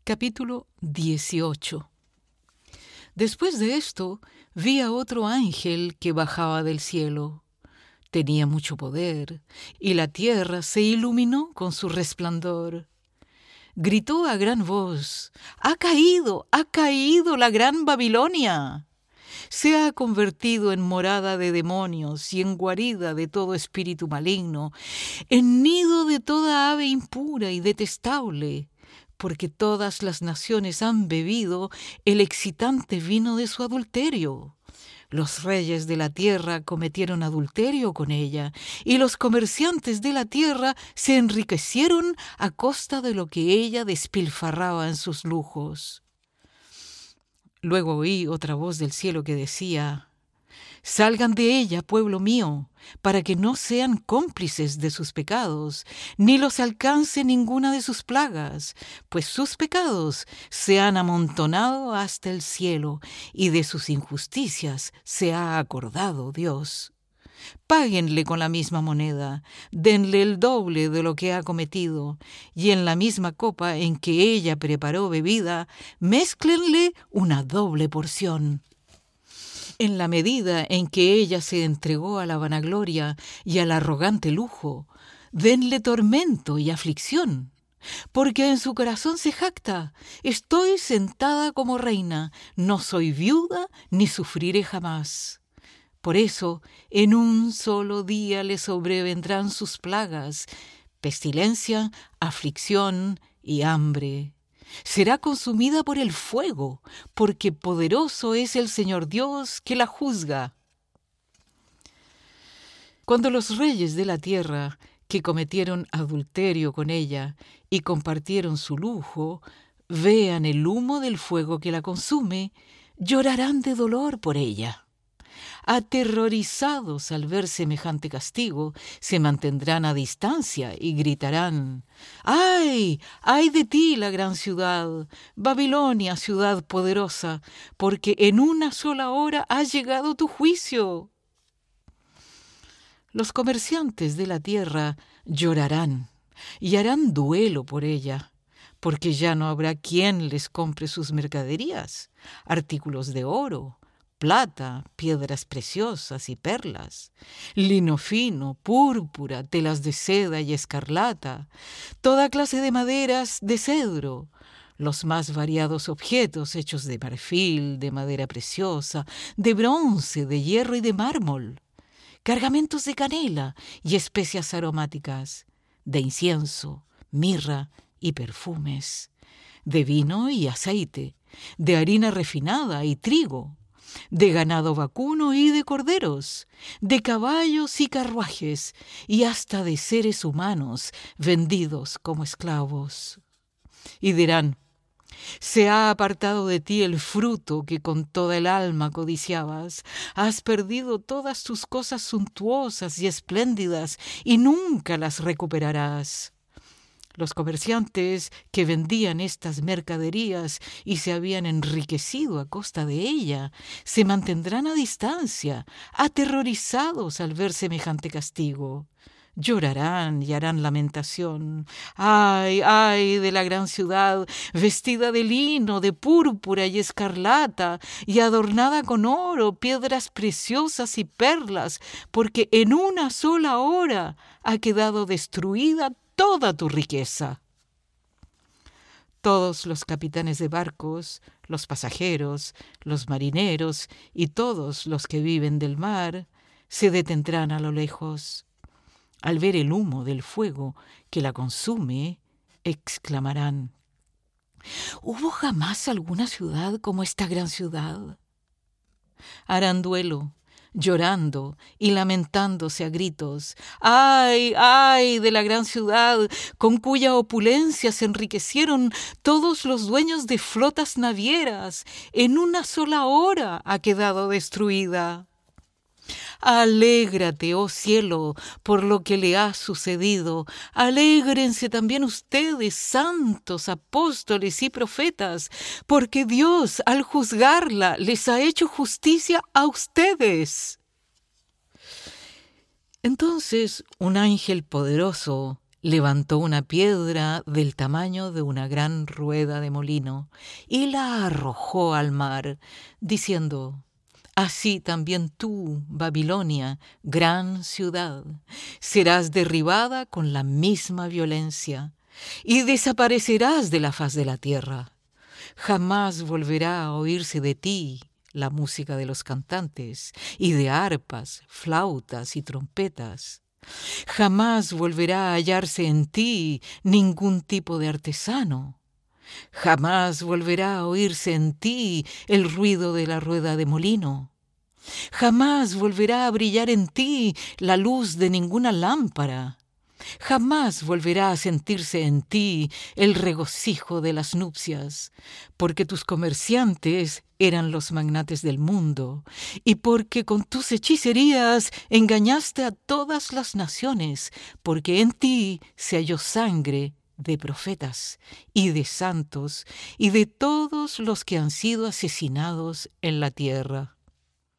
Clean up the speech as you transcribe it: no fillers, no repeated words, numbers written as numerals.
Capítulo 18. Después de esto, vi a otro ángel que bajaba del cielo. Tenía mucho poder, y la tierra se iluminó con su resplandor. Gritó a gran voz: ¡Ha caído la gran Babilonia! Se ha convertido en morada de demonios y en guarida de todo espíritu maligno, en nido de toda ave impura y detestable, porque todas las naciones han bebido el excitante vino de su adulterio. Los reyes de la tierra cometieron adulterio con ella, y los comerciantes de la tierra se enriquecieron a costa de lo que ella despilfarraba en sus lujos. Luego oí otra voz del cielo que decía: Salgan de ella, pueblo mío, para que no sean cómplices de sus pecados, ni los alcance ninguna de sus plagas, pues sus pecados se han amontonado hasta el cielo, y de sus injusticias se ha acordado Dios. Páguenle con la misma moneda, denle el doble de lo que ha cometido, y en la misma copa en que ella preparó bebida, mézclenle una doble porción. En la medida en que ella se entregó a la vanagloria y al arrogante lujo, denle tormento y aflicción, porque en su corazón se jacta: estoy sentada como reina, no soy viuda ni sufriré jamás. Por eso, en un solo día le sobrevendrán sus plagas: pestilencia, aflicción y hambre. Será consumida por el fuego, porque poderoso es el Señor Dios que la juzga. Cuando los reyes de la tierra, que cometieron adulterio con ella y compartieron su lujo, vean el humo del fuego que la consume, llorarán de dolor por ella. Aterrorizados al ver semejante castigo, se mantendrán a distancia y gritarán: ¡Ay! ¡Ay de ti, la gran ciudad, Babilonia, ciudad poderosa! Porque en una sola hora ha llegado tu juicio. Los comerciantes de la tierra llorarán y harán duelo por ella, porque ya no habrá quien les compre sus mercaderías, artículos de oro, plata, piedras preciosas y perlas, lino fino, púrpura, telas de seda y escarlata, toda clase de maderas de cedro, los más variados objetos hechos de marfil, de madera preciosa, de bronce, de hierro y de mármol, cargamentos de canela y especias aromáticas, de incienso, mirra y perfumes, de vino y aceite, de harina refinada y trigo, de ganado vacuno y de corderos, de caballos y carruajes, y hasta de seres humanos vendidos como esclavos. Y dirán: se ha apartado de ti el fruto que con toda el alma codiciabas, has perdido todas tus cosas suntuosas y espléndidas, y nunca las recuperarás. Los comerciantes que vendían estas mercaderías y se habían enriquecido a costa de ella, se mantendrán a distancia, aterrorizados al ver semejante castigo. Llorarán y harán lamentación. ¡Ay, ay de la gran ciudad, vestida de lino, de púrpura y escarlata, y adornada con oro, piedras preciosas y perlas, porque en una sola hora ha quedado destruida toda tu riqueza! Todos los capitanes de barcos, los pasajeros, los marineros y todos los que viven del mar se detendrán a lo lejos. Al ver el humo del fuego que la consume, exclamarán: ¿hubo jamás alguna ciudad como esta gran ciudad? Harán duelo, llorando y lamentándose a gritos: ¡ay, ay de la gran ciudad, con cuya opulencia se enriquecieron todos los dueños de flotas navieras! En una sola hora ha quedado destruida. Alégrate, oh cielo, por lo que le ha sucedido. Alégrense también ustedes, santos, apóstoles y profetas, porque Dios, al juzgarla, les ha hecho justicia a ustedes. Entonces un ángel poderoso, Levantó una piedra del tamaño de una gran rueda de molino y la arrojó al mar, diciendo: Así también tú, Babilonia, gran ciudad, serás derribada con la misma violencia y desaparecerás de la faz de la tierra. Jamás volverá a oírse de ti la música de los cantantes y de arpas, flautas y trompetas. Jamás volverá a hallarse en ti ningún tipo de artesano. Jamás volverá a oírse en ti el ruido de la rueda de molino. Jamás volverá a brillar en ti la luz de ninguna lámpara. Jamás volverá a sentirse en ti el regocijo de las nupcias, porque tus comerciantes eran los magnates del mundo, y porque con tus hechicerías engañaste a todas las naciones, porque en ti se halló sangre de profetas y de santos y de todos los que han sido asesinados en la tierra.